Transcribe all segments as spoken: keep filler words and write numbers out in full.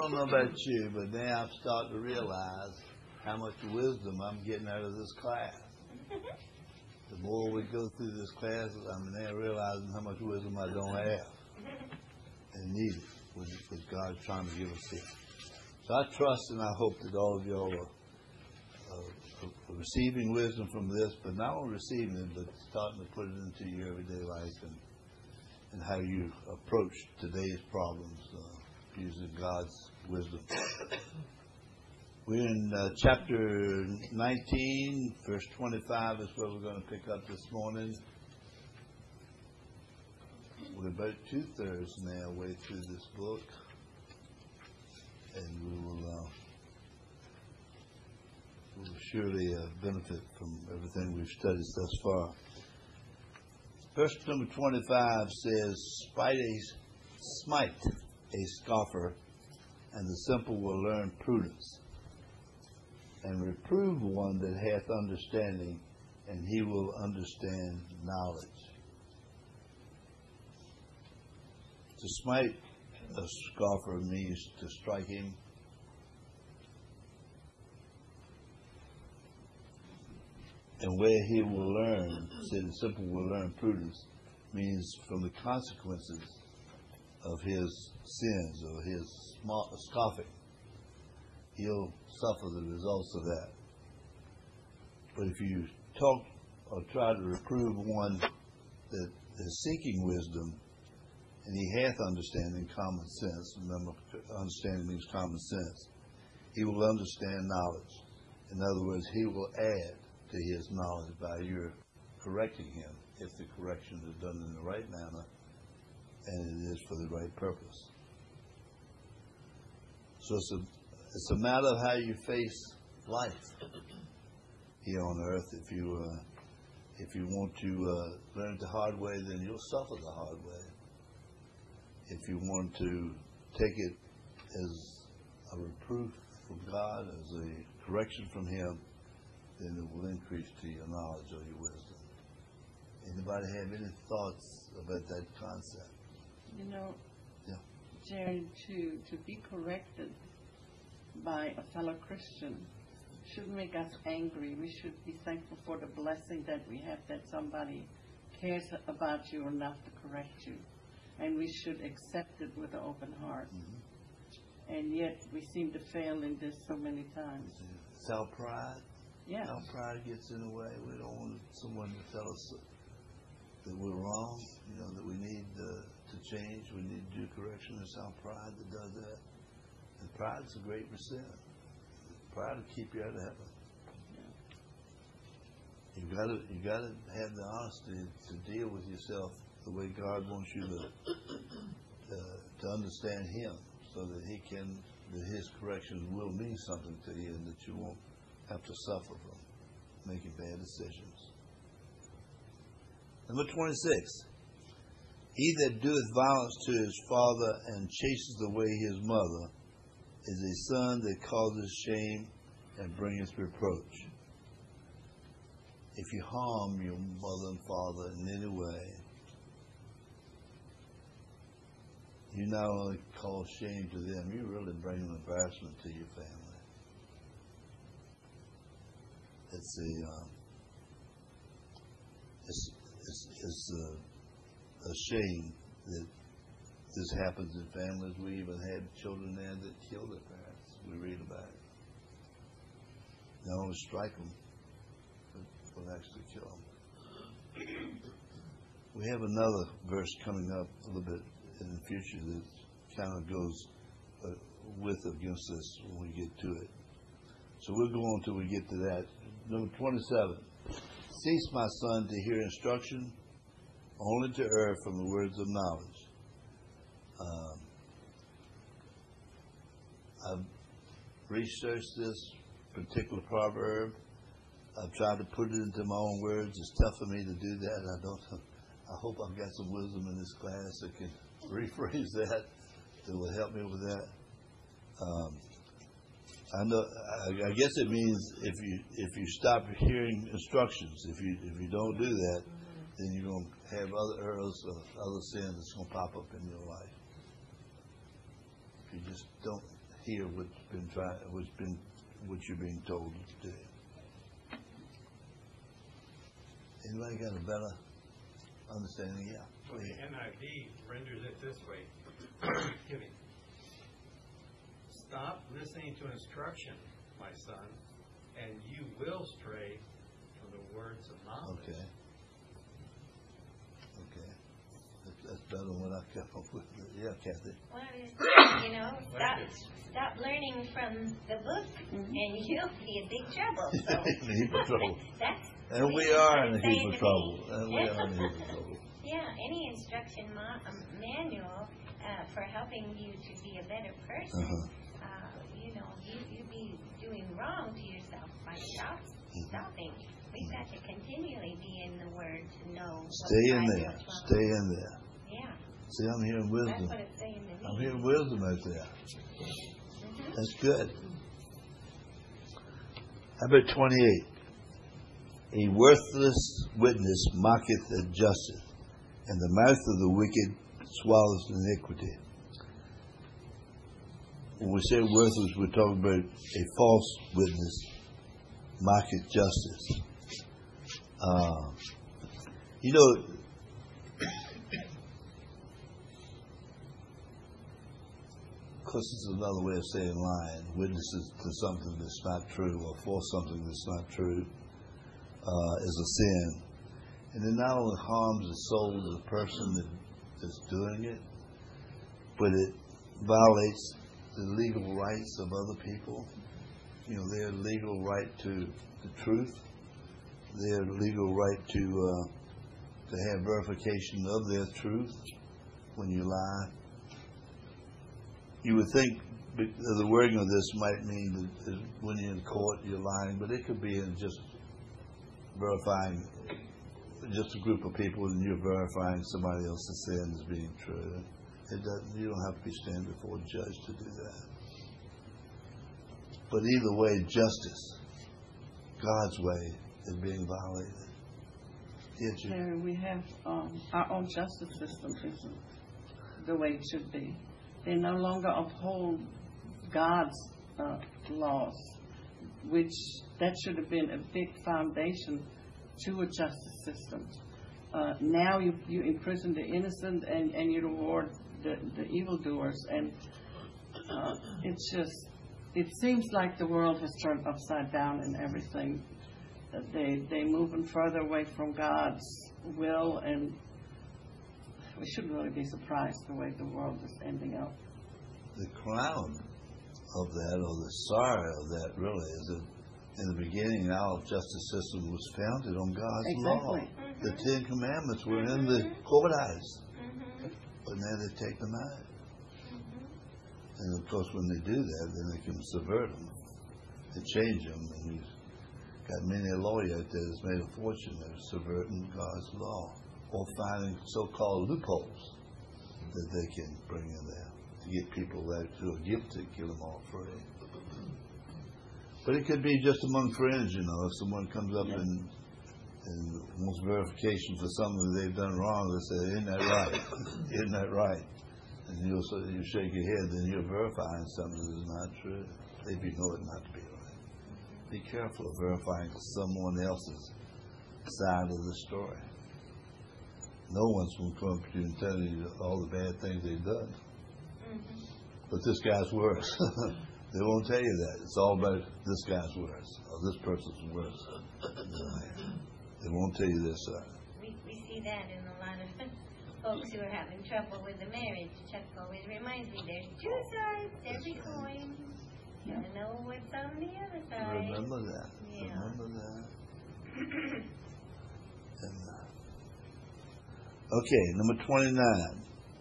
don't know about you, but now I'm starting to realize how much wisdom I'm getting out of this class. The more we go through this class, I'm now realizing how much wisdom I don't have and need it, with, with God trying to give us here. So I trust and I hope that all of y'all are, uh, are receiving wisdom from this, but not only receiving it, but starting to put it into your everyday life and, and how you approach today's problems uh, using God's wisdom. We're in uh, chapter nineteen, verse twenty-five is where we're going to pick up this morning. We're about two-thirds now way through this book, and we will, uh, we will surely uh, benefit from everything we've studied thus far. Verse number twenty-five says, Smite a, smite a scoffer, and the simple will learn prudence. And reprove one that hath understanding, and he will understand knowledge. To smite a scoffer means to strike him. And where he will learn, say the simple will learn prudence, means from the consequences of his sins or his scoffing. He'll suffer the results of that. But if you talk or try to reprove one that is seeking wisdom, and he hath understanding, common sense, remember, understanding means common sense, he will understand knowledge. In other words, he will add to his knowledge by your correcting him, if the correction is done in the right manner, and it is for the right purpose. So it's a It's a matter of how you face life here on earth. If you uh, if you want to uh, learn the hard way, then you'll suffer the hard way. If you want to take it as a reproof from God, as a correction from Him, then it will increase to your knowledge or your wisdom. Anybody have any thoughts about that concept? You know, yeah. Jerry, to to be corrected by a fellow Christian shouldn't make us angry. We should be thankful for the blessing that we have, that somebody cares about you enough to correct you. And we should accept it with an open heart. Mm-hmm. And yet we seem to fail in this so many times. Self-pride? Yeah. Self-pride gets in the way. We don't want someone to tell us that we're wrong, you know, that we need uh, to change, we need to do correction. It's self-pride that does that. And pride is a great sin. Pride will keep you out of heaven. You got to you got to have the honesty to deal with yourself the way God wants you to uh, to understand Him, so that He can that His corrections will mean something to you, and that you won't have to suffer from making bad decisions. Number twenty-six. He that doeth violence to his father and chases away his mother is a son that causes shame and bringeth reproach. If you harm your mother and father in any way, you not only cause shame to them, you really bring an embarrassment to your family. It's a, um, it's, it's, it's a, a shame that this happens in families. We even had children there that killed their parents. We read about it. Not only strike them, but, but actually kill them. We have another verse coming up a little bit in the future that kind of goes uh, with or against this when we get to it. So we'll go on until we get to that. Number twenty-seven. Cease, my son, to hear instruction, only to err from the words of knowledge. Um, I've researched this particular proverb. I've tried to put it into my own words. It's tough for me to do that. I don't. I hope I've got some wisdom in this class that can rephrase that, that will help me with that. Um, I know. I, I guess it means if you if you stop hearing instructions, if you if you don't do that, then you're going to have other errors or other sins that's going to pop up in your life. If you just don't hear what's been trying, what's been, what you're being told to do. Anybody got a better understanding? Yeah. Well, the N I V renders it this way. Excuse me. Stop listening to instruction, my son, and you will stray from the words of knowledge. Okay. Okay. That's, that's better than what I came up with. Yeah, Kathy. Well, you know, stop, stop learning from the book, mm-hmm. and you'll be in big trouble. So. In a heap of trouble. That's and we are in a heap of trouble. And we are in a heap of trouble. Yeah, any instruction ma- um, manual uh, for helping you to be a better person, uh-huh. uh, you know, you, you'd be doing wrong to yourself by stop, mm-hmm. stopping. We've got to continually be in the Word to know. Stay in there. Stay in there. Yeah. See, I'm hearing wisdom. That's what it's saying to me. I'm hearing wisdom out there. Mm-hmm. That's good. How about twenty-eight? A worthless witness mocketh at justice, and the mouth of the wicked swallows iniquity. When we say worthless, we're talking about a false witness mocketh justice. Uh, you know, of course, it's another way of saying lying. Witnesses to something that's not true or for something that's not true uh, is a sin. And it not only harms the soul of the person that, that's doing it, but it violates the legal rights of other people. You know, their legal right to the truth, their legal right to uh, to have verification of their truth when you lie. You would think the wording of this might mean that when you're in court you're lying, but it could be in just verifying just a group of people and you're verifying somebody else's sin as being true. It doesn't. You don't have to be standing before a judge to do that. But either way, justice, God's way, is being violated. Yes, you. Larry, we have um, our own justice system isn't the way it should be. They no longer uphold God's uh, laws, which that should have been a big foundation to a justice system. Uh, now you you imprison the innocent and, and you reward the, the evildoers, and uh, it's just it seems like the world has turned upside down in everything. Uh, they they moving further away from God's will, and we shouldn't really be surprised the way the world is ending up. The crown of that, or the sorrow of that, really, is that in the beginning, our justice system was founded on God's exactly. law. Mm-hmm. The Ten Commandments were mm-hmm. in the courthouse, mm-hmm. but now they take them out. Mm-hmm. And of course, when they do that, then they can subvert them, they change them, and you've got many a lawyer out there that's made a fortune of subverting God's law, or finding so-called loopholes that they can bring in there to get people out who are guilty, kill them all free. But it could be just among friends, you know. If someone comes up yeah. and, and wants verification for something they've done wrong, they say, "Isn't that right? Isn't that right?" And you'll so you shake your head, then you're verifying something that is not true. If you know it not to be right, be careful of verifying someone else's side of the story. No one's going to come up to you and tell you all the bad things they've done. Mm-hmm. But this guy's worse. They won't tell you that. It's all about this guy's worse, or this person's worse. They won't tell you this side. We, we see that in a lot of folks who are having trouble with the marriage. Chuck always reminds me there's two sides to every coin. You yeah. know what's on the other side. Remember that. Yeah. Remember that. and, uh, okay, number twenty-nine.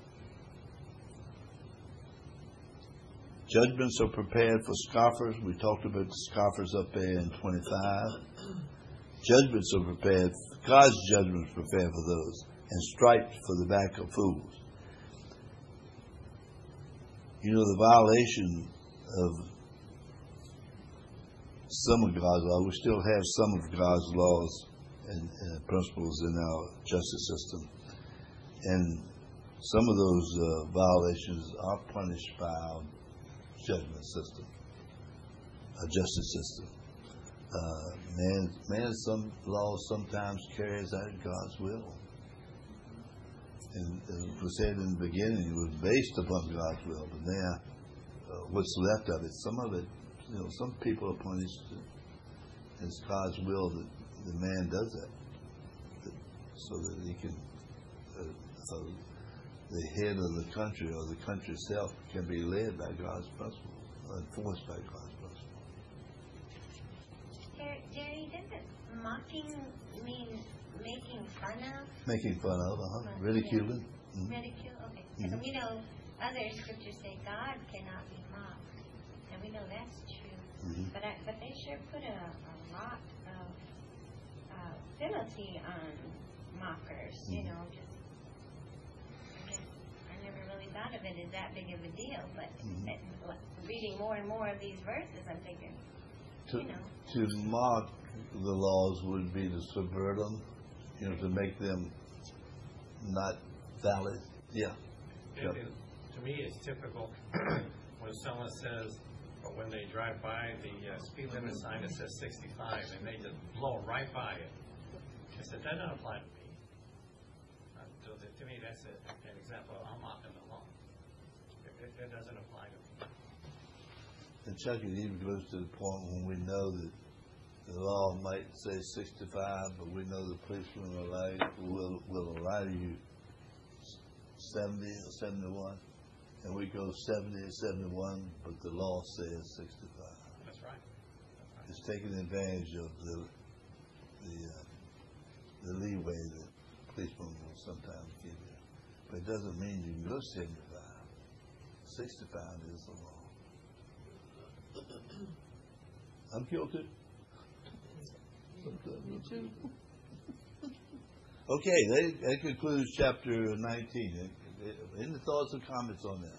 Judgments are prepared for scoffers. We talked about the scoffers up there in twenty-five. Judgments are prepared, God's judgments are prepared for those, and stripes for the back of fools. You know, the violation of some of God's laws, we still have some of God's laws and, and principles in our justice system. And some of those uh, violations are punished by our judgment system, a justice system. Uh, man, man, some law sometimes carries out God's will. And, and it was said in the beginning, it was based upon God's will, but now uh, what's left of it, some of it, you know, some people are punished. It's God's will that the man does that, that so that he can, uh, uh, the head of the country or the country itself can be led by God's principles, enforced by God's principles. Jerry, doesn't mocking mean making fun of? Making fun of, uh-huh. Ridiculing. Mm-hmm. Ridicule, okay. Because Mm-hmm. we know other scriptures say God cannot be mocked, and we know that's true. Mm-hmm. But I, but they sure put a, a lot of uh, penalty on mockers. Mm-hmm. You know, just I, guess I never really thought of it as that big of a deal. But Mm-hmm. uh, reading more and more of these verses, I'm thinking, To, you know. to mock the laws would be to subvert them, you know, to make them not valid. Yeah. It, Yep. it, to me, it's typical when someone says, but when they drive by the uh, speed limit sign that says sixty-five, and they just blow right by it. I said, that doesn't apply to me. Uh, so that, to me, that's a, an example of I'm mocking the law. It, it, it doesn't apply to me. And Chuck, it even goes to the point when we know that the law might say sixty-five, but we know the policeman will allow, will, will allow you seventy or seventy-one, and we go seventy or seventy-one, but the law says sixty-five. That's right. That's right. It's taking advantage of the the, uh, the leeway that policemen will sometimes give you. But it doesn't mean you can go seventy-five. sixty-five is the law. I'm guilty. Me too. Okay, that, that concludes chapter nineteen. Any thoughts or comments on that?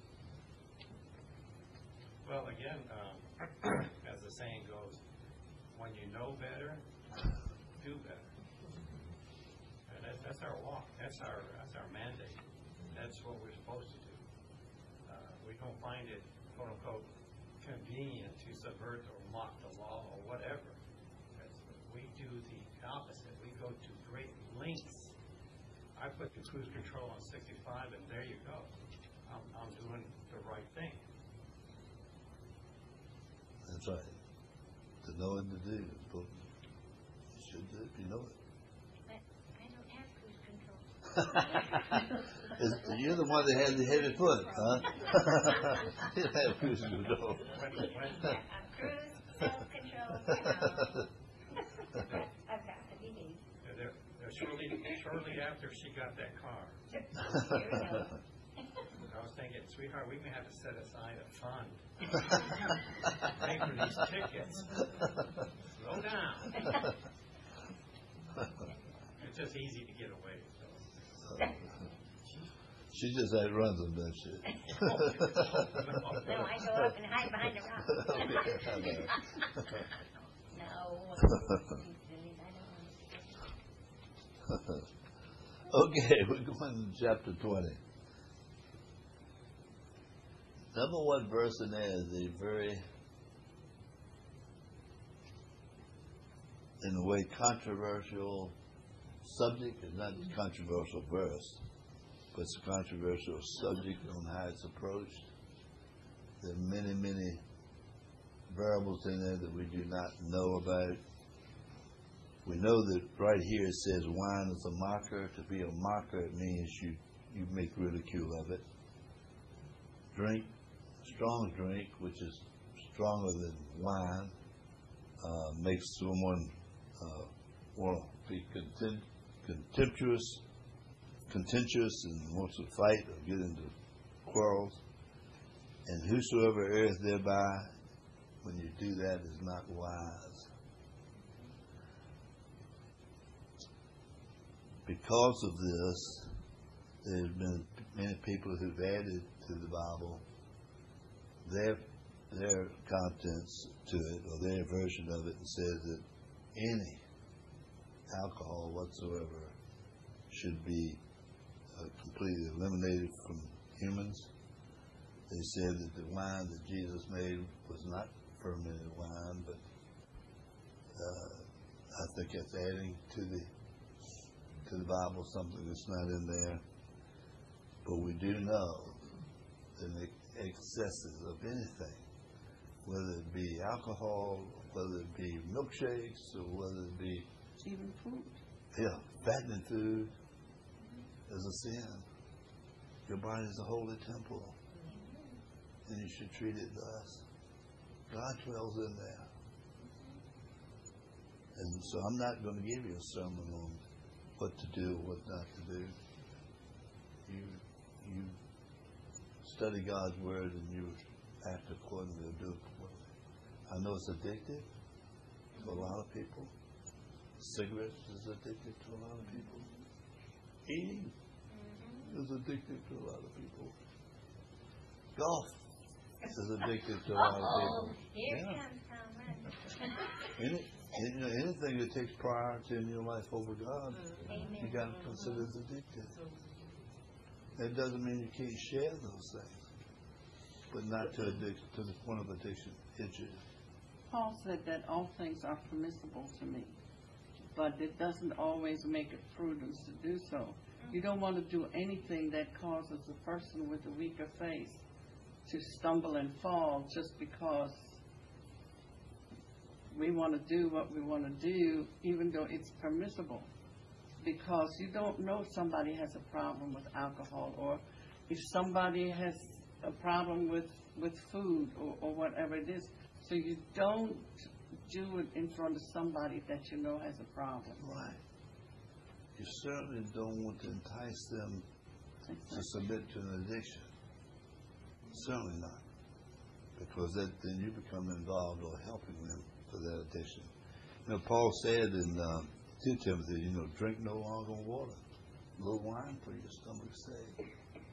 Well, again, um, as the saying goes, when you know better, do better. And that, that's our walk. That's our that's our mandate. That's what we're supposed to do. Uh, we don't find it, quote unquote, convenient to subvert or mock the law or whatever. That's, we do the opposite. We go to great lengths. I put the cruise control on sixty-five, and there you go. I'm, I'm doing the right thing. That's right. To know and to do. But you should do it if you know it. But I don't have cruise control. Is- You're the one that has the heavy foot, huh? You don't have cruise control. When, when, Yeah, uh, cruise, self-control, you know. I've got to behave. there, there, shortly, shortly after she got that car, Here we go. I was thinking, sweetheart, we may have to set aside a fund. Pay for these tickets. Slow down. It's just easy to get away. So. She just outruns them, doesn't she? No, I go up and hide behind a rock. Okay, I know. No. I don't want to. Okay, we're going to chapter twenty. Number one verse in there is a very, in a way, controversial subject. It's not a controversial verse, but it's a controversial subject on how it's approached. There are many, many variables in there that we do not know about. We know that right here it says wine is a mocker. To be a mocker, it means you, you make ridicule of it. Drink, strong drink, which is stronger than wine, uh, makes someone uh, want to be content, contemptuous, contentious, and wants to fight or get into quarrels. And whosoever erreth thereby, when you do that, is not wise. Because of this, there's been many people who've added to the Bible their their contents to it, or their version of it, and says that any alcohol whatsoever should be uh, completely eliminated from humans. they said that the wine that Jesus made was not fermented wine, but uh, I think that's adding to the to the Bible something that's not in there. But we do know that the excesses of anything, whether it be alcohol, whether it be milkshakes, or whether it be Even food. yeah, fattening food, is a sin. Your body is a holy temple, and you should treat it thus. God dwells in there. And so I'm not going to give you a sermon on what to do, what not to do. You you study God's word and you act accordingly or do it accordingly. I know it's addictive to a lot of people. Cigarettes is addictive to a lot of people. Eating is addictive to a lot of people. Golf is addictive to a lot of people. Here Yeah. comes Tom. Any, you know, anything that takes priority in your life over God, Amen. you got to consider as addictive. That doesn't mean you can't share those things, but not to addiction, to the point of addiction. It should. Paul said that all things are permissible to me, but it doesn't always make it prudence to do so. You don't want to do anything that causes a person with a weaker faith to stumble and fall just because we want to do what we want to do, even though it's permissible. Because you don't know somebody has a problem with alcohol, or if somebody has a problem with, with food or, or whatever it is. So you don't do it in front of somebody that you know has a problem. Right. You certainly don't want to entice them to submit to an addiction. Certainly not. Because that, then you become involved or helping them for that addiction. You know, Paul said in uh, to Timothy, you know, drink no longer water. A little wine for your stomach's sake.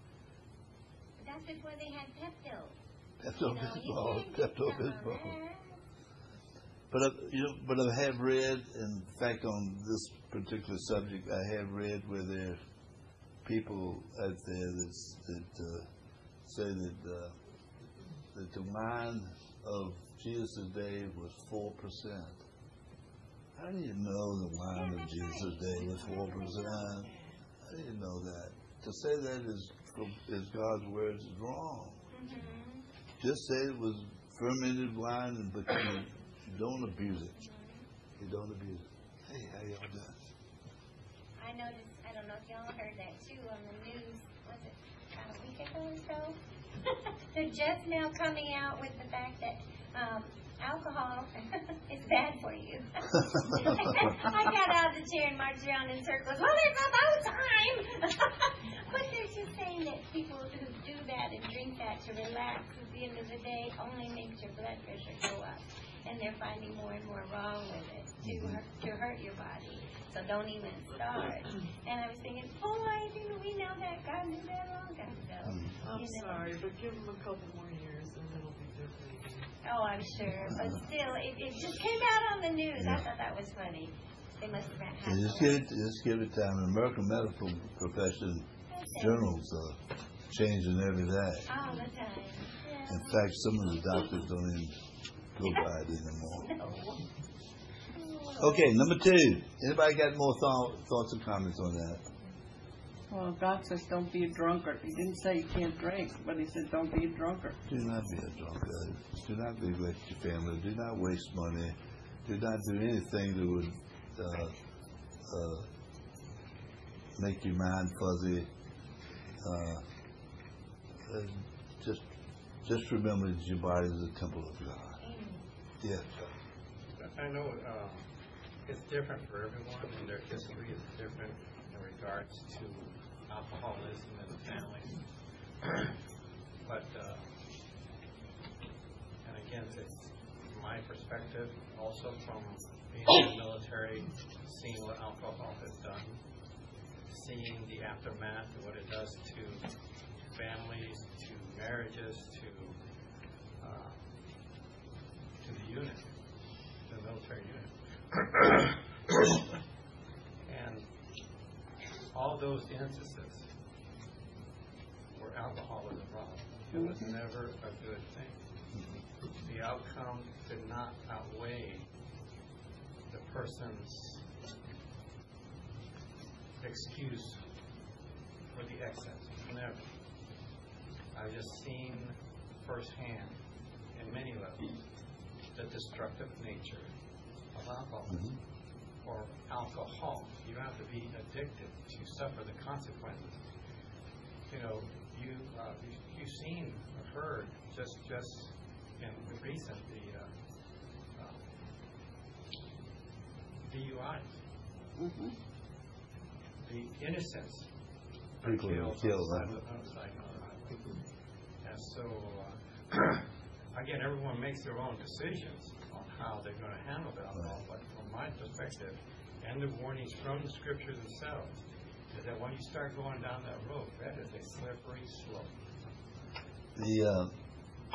That's before they had Pepto. Pepto-Bismol, You know, you can't Pepto-Bismol. get some of that. But I, you know, but I have read, in fact, on this particular subject, I have read where there are people out there that's, that uh, say that uh, that the wine of Jesus' day was four percent. How do you know the wine of Jesus' day was four percent? How do you know that? To say that is is God's words is wrong. Mhm. Just say it was fermented wine, and but you, you don't abuse it. You don't abuse it. Hey, how y'all doing? I noticed, I don't know if y'all heard that too on the news, was it about a week ago or so? They're just now coming out with the fact that um, alcohol is bad for you. I got out of the chair and marched around in circles. Well, it's about time! But they're just saying that people who do that and drink that to relax at the end of the day only makes your blood pressure go up. And they're finding more and more wrong with it to hurt, to hurt your body. So don't even start. And I was thinking, boy, didn't we know that? God knew that long ago. I'm You know. sorry, but give them a couple more years and it'll be different. Oh, I'm sure. But still, it, it just came out on the news. I thought that was funny. They must have been Yeah, just give it, just give it time. The American medical profession journals are changing every day. all the time. Yeah. In fact, some of the doctors don't even go by it anymore. Okay, number two. Anybody got more thought, thoughts or comments on that? Well, God says don't be a drunkard. He didn't say you can't drink, but he said don't be a drunkard. Do not be a drunkard. Do not neglect your family. Do not waste money. Do not do anything that would uh, uh, make your mind fuzzy. Uh, uh, just, just remember that your body is a temple of God. Yes. I know uh, it's different for everyone, and their history is different in regards to alcoholism in the family. But, uh, and again, it's my perspective, also from being in the military, seeing what alcohol has done, seeing the aftermath of what it does to families, to marriages, to uh, to the unit, the military unit. And all those instances where alcohol is involved, It was never a good thing. The outcome did not outweigh the person's excuse for the excess. Never. I've just seen firsthand, in many levels, the destructive nature of alcoholism or alcohol. You don't have to be addicted to suffer the consequences. You know, you, uh, you you've seen, or heard, just just in the recent the uh, uh, D U Is, Mm-hmm. the innocents People are killed killed, on huh? the side of the- on the highway. And so, uh, again, everyone makes their own decisions on how they're going to handle the alcohol. But from my perspective, and the warnings from the scriptures themselves, is that when you start going down that road, that is a slippery slope. The uh,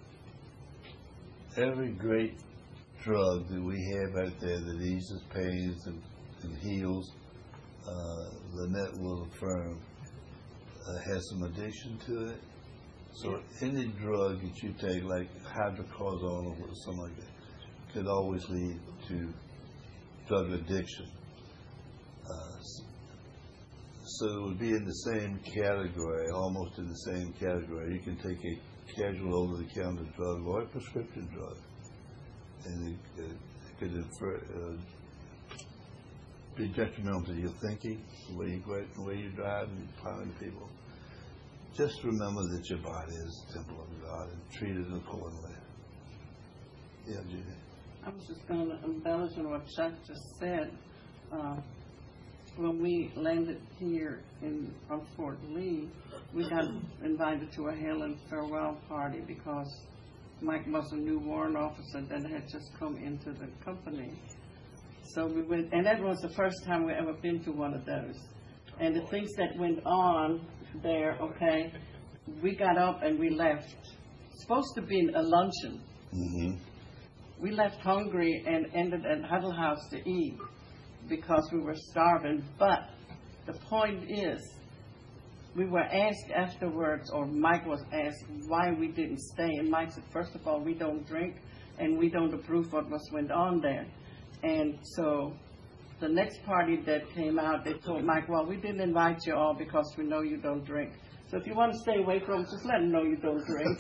every great drug that we have out there that eases pains and, and heals, uh, Lynette will affirm, uh, has some addiction to it. So any drug that you take, like hydrocodone or something like that, could always lead to drug addiction. Uh, so it would be in the same category, almost in the same category. You can take a casual over-the-counter drug or a prescription drug, and it, it, it could infer, uh, be detrimental to your thinking, the way you go out, the way you drive, and you plowing people. Just remember that your body is the temple of God and treat it accordingly. Yeah, Judy. I was just going to embellish on what Chuck just said. Uh, when we landed here in on Fort Lee, we got invited to a hail and farewell party because Mike was a new warrant officer that had just come into the company. So we went, and that was the first time we ever been to one of those. And the things that went on there, okay, we got up and we left. Supposed to be a luncheon. Mm-hmm. We left hungry and ended at Huddle House to eat because we were starving. But the point is, we were asked afterwards, or Mike was asked, why we didn't stay. And Mike said, first of all, we don't drink and we don't approve what was went on there. And so the next party that came out, they told Mike, well, we didn't invite you all because we know you don't drink. So if you want to stay away from us, just let them know you don't drink.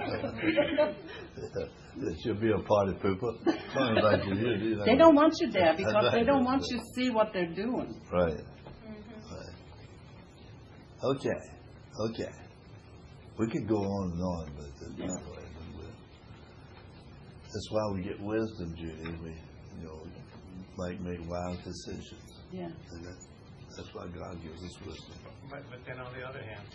That should be a party pooper. Sounds like you do, you know. They don't want you there because they don't want you to see what they're doing. Right. Mm-hmm. Right. Okay. Okay. We could go on and on, but that's not the way we will. That's why we get wisdom, Judy. We, you know, might make wise decisions. Yeah. And that, that's why God gives us wisdom. But, but then on the other hand,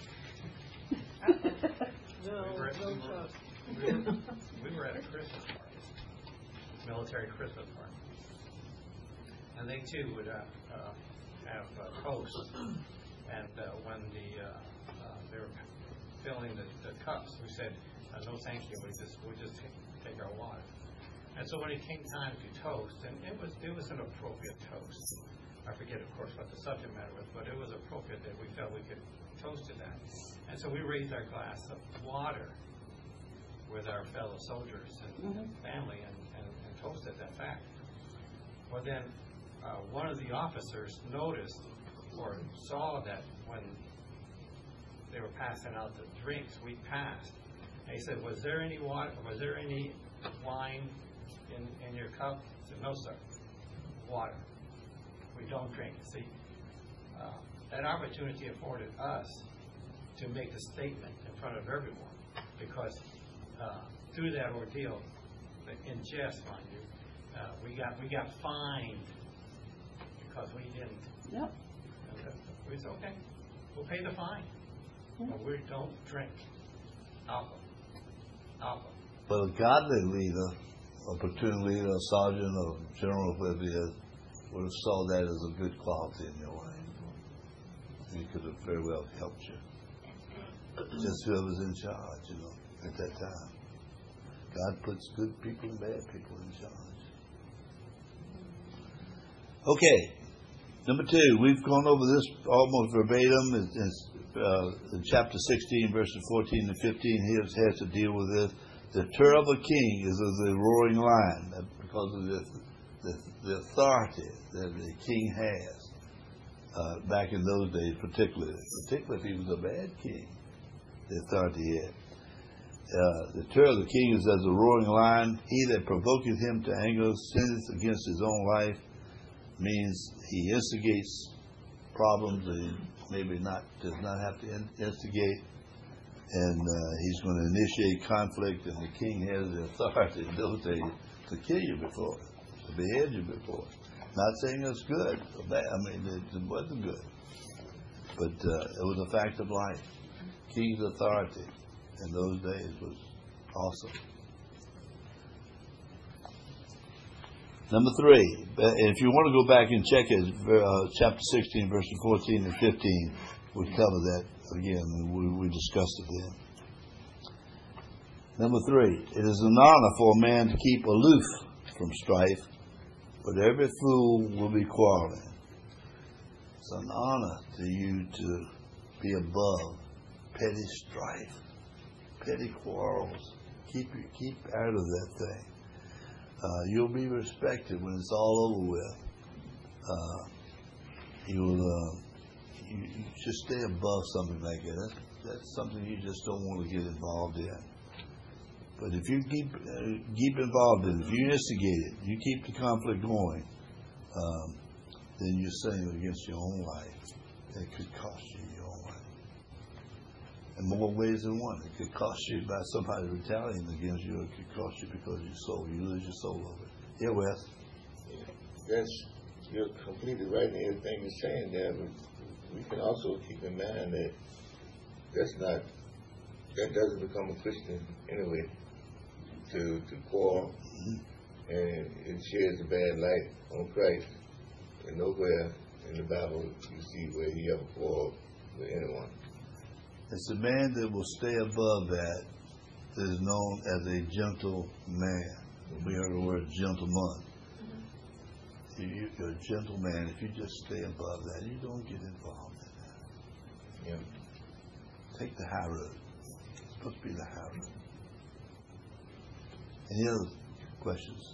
No, we were, at, no we, were, Chuck. we, were, we were at a Christmas party, military Christmas party, and they too would uh, uh, have uh, toast. And uh, when the uh, uh, they were filling the, the cups, we said, uh, "No, thank you. We just we just take, take our water." And so when it came time to toast, and it was it was an appropriate toast. I forget, of course, what the subject matter was, but it was appropriate that we felt we could toast to that. And so we raised our glass of water with our fellow soldiers and Mm-hmm. family and, and, and toasted that fact. Well, then uh, one of the officers noticed or saw that when they were passing out the drinks, we passed. And he said, was there any water, was there any wine in, in your cup? I said, no, sir. Water. We don't drink. See, uh, that opportunity afforded us to make a statement in front of everyone, because uh, through that ordeal, in jest, mind you, uh, we got we got fined because we didn't. Yep. And, uh, we said, okay, we'll pay the fine, but we don't drink alcohol. Alcohol. But a godly leader, a platoon leader, a sergeant, or general, whoever it is, would have saw that as a good quality in your life. He could have very well helped you. Just whoever's in charge, you know, at that time. God puts good people and bad people in charge. Okay, number two, we've gone over this almost verbatim. It's, it's uh, in chapter sixteen, verses fourteen and fifteen, he has, has to deal with this. The terror of a king is as a roaring lion, because of the, the, the authority that the king has. Uh, back in those days, particularly, particularly if he was a bad king, the authority he had. Uh, the terror of the king is as a roaring lion. He that provoketh him to anger sinneth against his own life. Means he instigates problems that he maybe not does not have to in, instigate, and uh, he's going to initiate conflict. And the king has the authority in those days to kill you before, to behead you before. Not saying it's good or bad. I mean, it, it wasn't good, but uh, it was a fact of life. King's authority in those days was awesome. Number three, if you want to go back and check it, uh, chapter sixteen, verses fourteen and fifteen, we cover that again. We, we discussed it then. Number three, it is an honor for a man to keep aloof from strife, but every fool will be quarreling. It's an honor to you to be above petty strife, petty quarrels. Keep keep out of that thing. Uh, you'll be respected when it's all over with. Uh, you'll uh, you, you just stay above something like that. That's, that's something you just don't want to get involved in. But if you keep uh, keep involved in it, if you instigate it, you keep the conflict going, um, then you're sinning against your own life. It could cost you your own life. In more ways than one. It could cost you by somebody retaliating against you. It could cost you because you soul. You lose your soul over it. Yeah, Wes? That's, you're completely right in everything you're saying there, but we can also keep in mind that that's not, that doesn't become a Christian anyway, to, to quarrel, mm-hmm. and it sheds a bad light on Christ. And nowhere in the Bible you see where he ever quarreled with anyone. It's a man that will stay above that that is known as a gentle man. We heard the word gentleman. Mm-hmm. You, you're a gentle man. If you just stay above that, you don't get involved in that. Yeah. Take the high road. It's supposed to be the high road. Any other questions?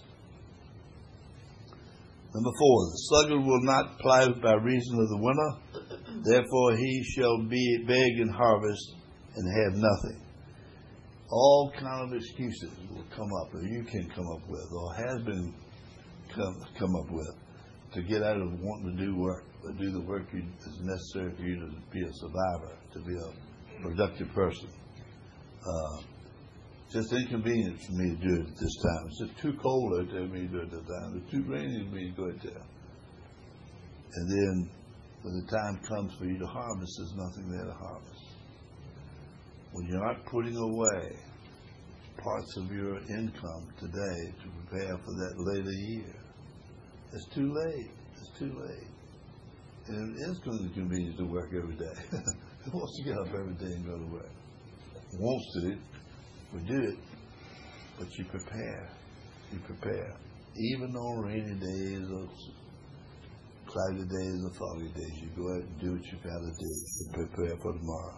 Number four, the sluggard will not plow by reason of the winter. Therefore he shall be beg in harvest and have nothing. All kind of excuses will come up, or you can come up with, or has been come, come up with, to get out of wanting to do work, or do the work you, that's necessary for you to be a survivor, to be a productive person. Uh, just inconvenient for me to do it at this time. It's just too cold out there for me to do it at this time. It's too rainy for me to go out there. And then when the time comes for you to harvest, there's nothing there to harvest. When you're not putting away parts of your income today to prepare for that later year, it's too late. It's too late. And it is going to be convenient to work every day. Who wants to get up every day and go to work? Wants to. We do it. But you prepare. You prepare. Even on rainy days or cloudy days or foggy days, you go out and do what you've got to do to prepare for tomorrow.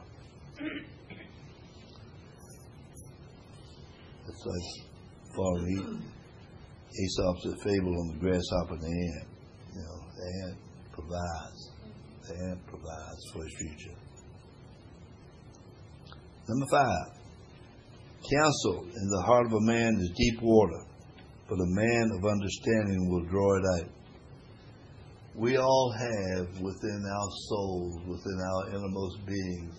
It's like following Aesop's fable on the grasshopper and the ant. You know, the ant provides. The ant provides for his future. Number five. Counsel in the heart of a man is deep water, but a man of understanding will draw it out. We all have within our souls, within our innermost beings,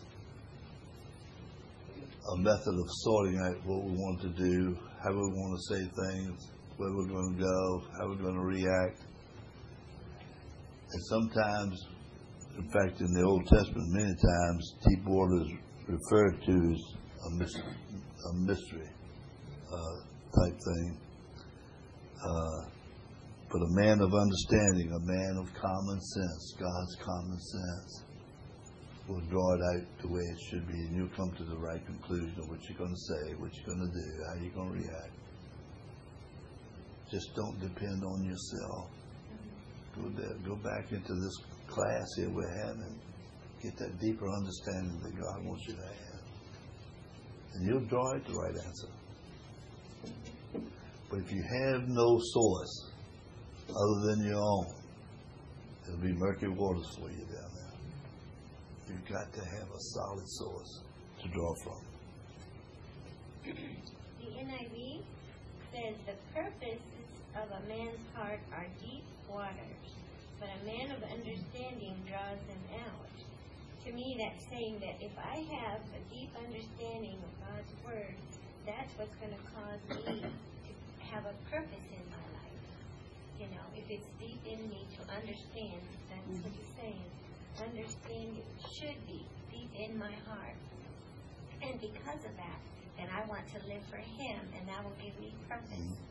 a method of sorting out what we want to do, how we want to say things, where we're going to go, how we're going to react. And sometimes, in fact, in the Old Testament, many times, deep water is referred to as a mystery, a mystery uh, type thing. Uh, but a man of understanding, a man of common sense, God's common sense, will draw it out the way it should be, and you'll come to the right conclusion of what you're going to say, what you're going to do, how you're going to react. Just don't depend on yourself. Go there, go back into this class here we're having. Get that deeper understanding that God wants you to have. And you'll draw out the right answer. But if you have no source other than your own, it'll be murky waters for you down there. You've got to have a solid source to draw from. The N I V says the purposes of a man's heart are deep waters, but a man of understanding draws them out. To me, that's saying that if I have a deep understanding of God's Word, that's what's going to cause me to have a purpose in my life. You know, if it's deep in me to understand, that's mm-hmm. what he's saying. Understand it should be deep in my heart. And because of that, then I want to live for Him, and that will give me purpose. Mm-hmm.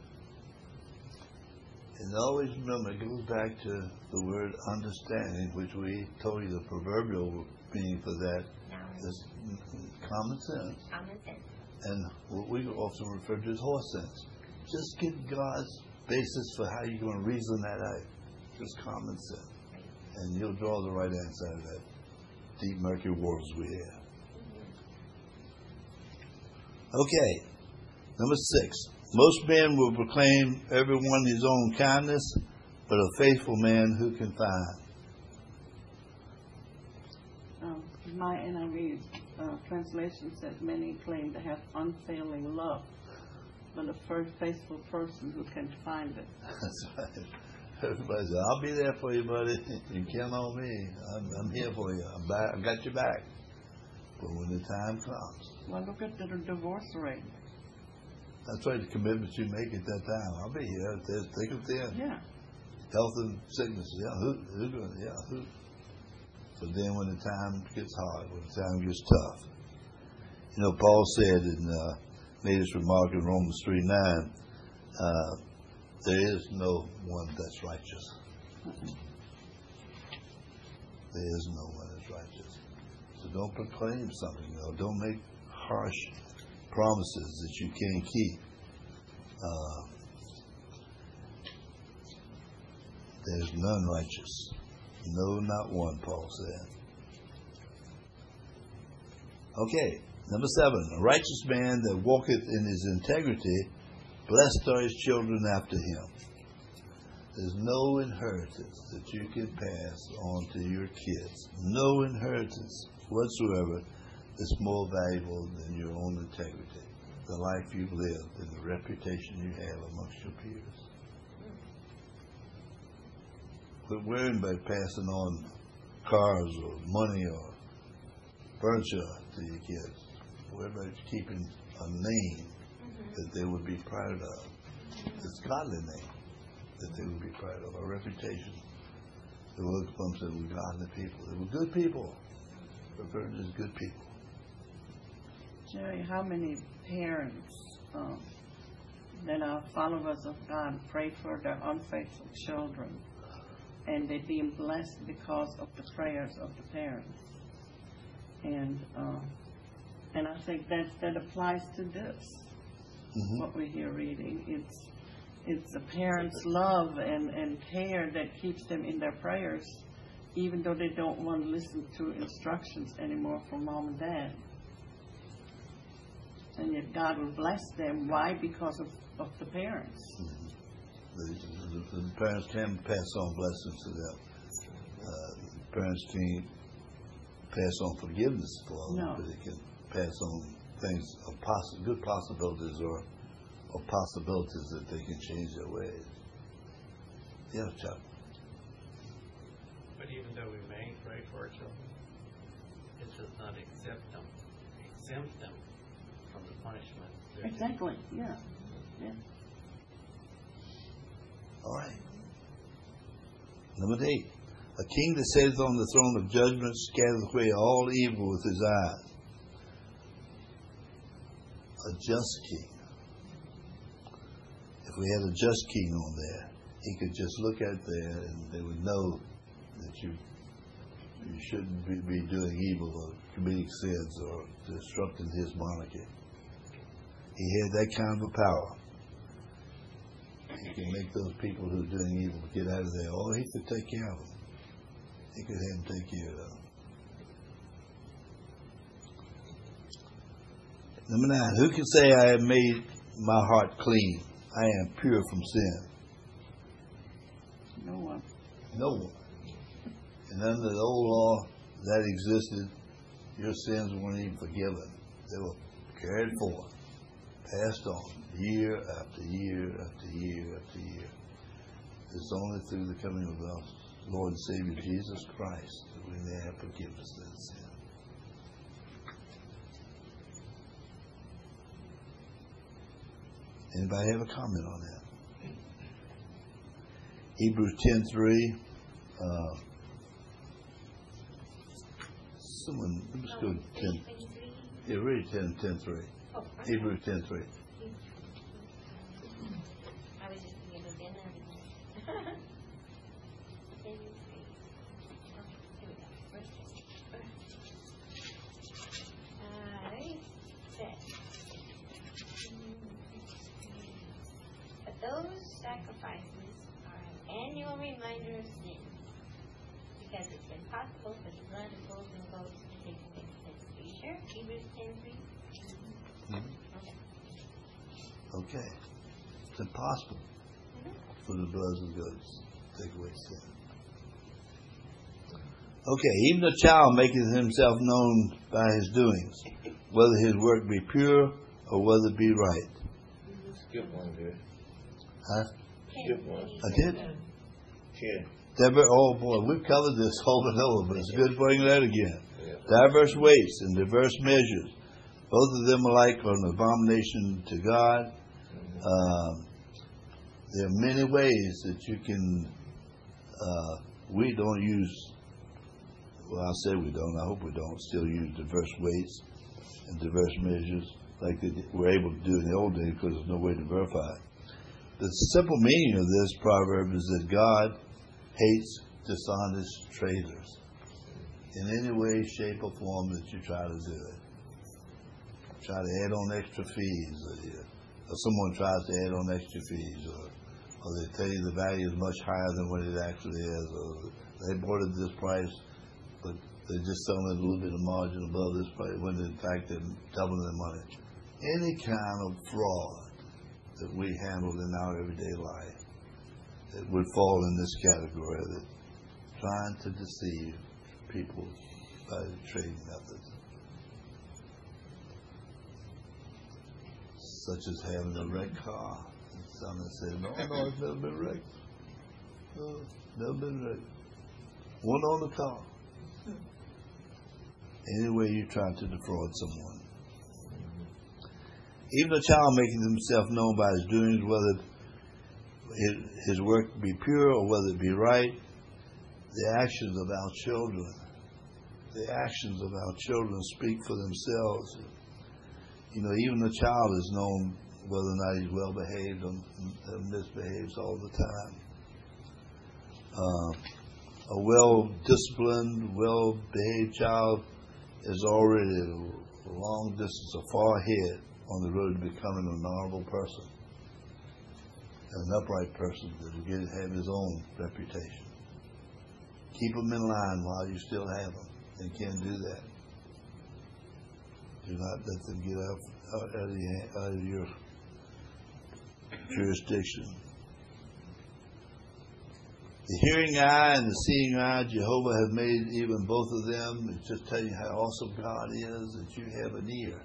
And always remember, it goes back to the word understanding, which we told you the proverbial meaning for that is common sense. Common sense. And what we often refer to as horse sense. Just get God's basis for how you're going to reason that out. Just common sense. And you'll draw the right answer out of that deep, murky waters we have. Okay, number six. Most men will proclaim everyone his own kindness, but a faithful man who can find? Um, my N I V uh, translation says many claim to have unfailing love, but a first faithful person who can find it. That's right. Everybody says, I'll be there for you, buddy. You count on me. I'm, I'm here for you. I'm back. I got your back. But when the time comes. Well, look at the divorce rate. That's right, the commitment you make at that time. I'll be here. There's thick and thin. Yeah. Health and sickness. Yeah, who, who going Yeah, who? But then when the time gets hard, when the time gets tough. You know, Paul said and uh, made this remark in Romans three nine, uh, there is no one that's righteous. Mm-hmm. There is no one that's righteous. So don't proclaim something, though. Don't make harsh promises that you can't keep. Uh, there's none righteous. No, not one, Paul said. Okay, number seven. A righteous man that walketh in his integrity, blessed are his children after him. There's no inheritance that you can pass on to your kids. No inheritance whatsoever is more valuable than your own integrity, the life you've lived, and the reputation you have amongst your peers. Quit worrying about passing on cars or money or furniture to your kids. Worry about keeping a name mm-hmm. that they would be proud of. It's a godly name that they would be proud of, a reputation. They would look upon them as godly people. They were good people, referred to as good people. Jerry, how many parents um, that are followers of God pray for their unfaithful children, and they're being blessed because of the prayers of the parents? And uh, and I think that that applies to this. Mm-hmm. What we're here reading, it's it's the parents' love and, and care that keeps them in their prayers, even though they don't want to listen to instructions anymore from mom and dad. And yet God will bless them. Why? Because of, of the parents. Mm-hmm. The, the, the parents can pass on blessings to them. Uh, parents can pass on forgiveness for them, no. but they can pass on things, of poss- good possibilities or, or possibilities that they can change their ways. Yeah, Chuck. But even though we may pray for our children, it does not accept them, exempt them from the punishment. Exactly. Yeah. Yeah. All right. Number eight. A king that sitteth on the throne of judgment scattereth away all evil with his eyes. A just king. If we had a just king on there, he could just look out there and they would know that you you shouldn't be, be doing evil or committing sins or disrupting his monarchy. He had that kind of a power. He can make those people who are doing evil get out of there. Oh, he could take care of them. He could have them take care of them. Number nine, who can say I have made my heart clean? I am pure from sin. No one. No one. And under the old law that existed, your sins weren't even forgiven. They were carried forth, passed on, year after year after year after year. It's only through the coming of our Lord and Savior Jesus Christ that we may have forgiveness of that sin. Anybody have a comment on that? Hebrews ten three. Uh, someone, let's go to ten. Yeah, read ten, ten three. Oh, Hebrews ten three. I was just thinking of dinner. ten three. Okay, here we go. Verse ten. Uh, ready? Set. But those sacrifices are an annual reminder of sin, because it's impossible for the blood of bulls and goats to take away sin. Are you sure? Hebrews ten three? Okay. Okay. It's impossible for the blood of goats to take away sin. Okay, even a child maketh himself known by his doings, whether his work be pure or whether it be right. Skip one there. Huh? Skip one. I did? Ten. Diver- oh boy, we've covered this over and over, but it's good bringing that again. Yeah. Diverse weights and diverse measures. Both of them alike are an abomination to God. Um, there are many ways that you can, uh, we don't use, well, I'll say we don't, I hope we don't, still use diverse weights and diverse measures like they were able to do in the old days because there's no way to verify it. The simple meaning of this proverb is that God hates dishonest traders in any way, shape, or form that you try to do it. Try to add on extra fees, or, or someone tries to add on extra fees, or, or they tell you the value is much higher than what it actually is, or they bought it this price, but they're just selling it a little bit of margin above this price, when in fact they're doubling their money. Any kind of fraud that we handle in our everyday life, it would fall in this category, that trying to deceive people by the trading methods. Such as having a wrecked car. And someone said, no, no, it's never been wrecked. No, never been wrecked. One on the car. Any way you try to defraud someone. Even a child making himself known by his doings, whether his work be pure or whether it be right, the actions of our children, the actions of our children speak for themselves. You know, even a child is known whether or not he's well behaved or misbehaves all the time. Uh, a well-disciplined, well-behaved child is already a long distance or far ahead on the road to becoming an honorable person, an upright person that will get, have his own reputation. Keep them in line while you still have them. They can't do that. Do not let them get out, out, of, your, out of your jurisdiction. The hearing eye and the seeing eye, Jehovah has made even both of them. It's just telling you how awesome God is, that you have an ear.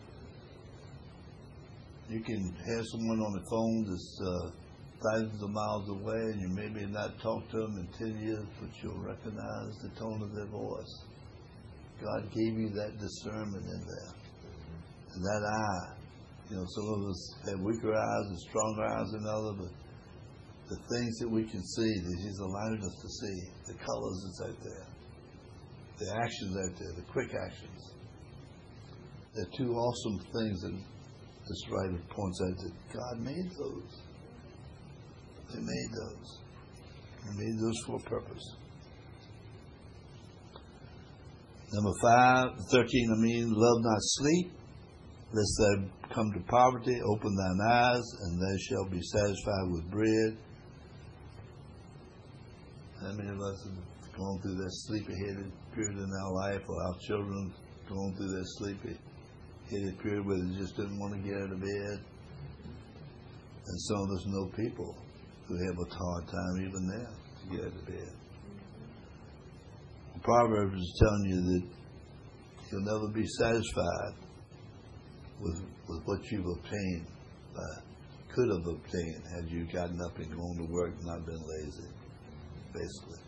You can have someone on the phone that's uh, thousands of miles away, and you maybe not talk to them in ten years, but you'll recognize the tone of their voice. God gave you that discernment in there. And that eye. You know, some of us have weaker eyes and stronger eyes than others, but the things that we can see, that He's allowed us to see, the colors that's out there, the actions out there, the quick actions. They're two awesome things that this writer points out, that God made those. He made those. He made those for a purpose. Number five, thirteen, I mean, love not sleep, lest thou come to poverty, open thine eyes, and thou shalt be satisfied with bread. How many of us have gone through that sleepy-headed period in our life, or our children going through that sleepy hit a period where they just didn't want to get out of bed. And some of us know people who have a hard time even now to get out of bed. Proverbs is telling you that you'll never be satisfied with with what you've obtained, uh, could have obtained had you gotten up and gone to work and not been lazy, basically.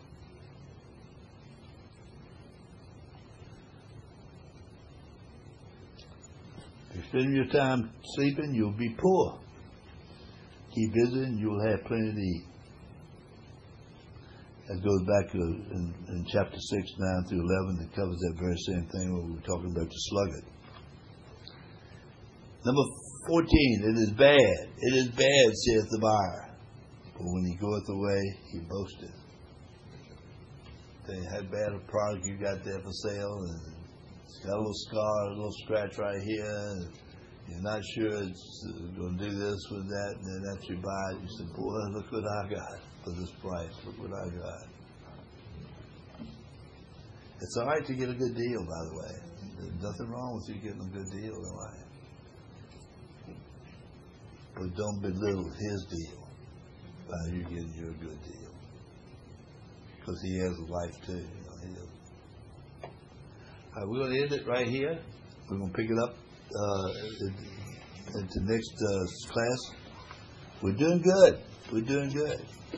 If you spend your time sleeping, you'll be poor. Keep busy and you'll have plenty to eat. That goes back to in, in chapter six, nine through eleven. It covers that very same thing when we were talking about the sluggard. Number fourteen, it is bad. It is bad, saith the buyer. But when he goeth away, he boasteth. They had bad a product you got there for sale, and it's got a little scar, a little scratch right here, and you're not sure it's going to do this or that, and then after you buy it, you say, boy, look what I got for this price. Look what I got. It's all right to get a good deal, by the way. There's nothing wrong with you getting a good deal in life. But don't belittle his deal by you getting your good deal. Because he has a life too. You know, he has. All right, we're going to end it right here. We're going to pick it up uh, into next uh, class. We're doing good. We're doing good.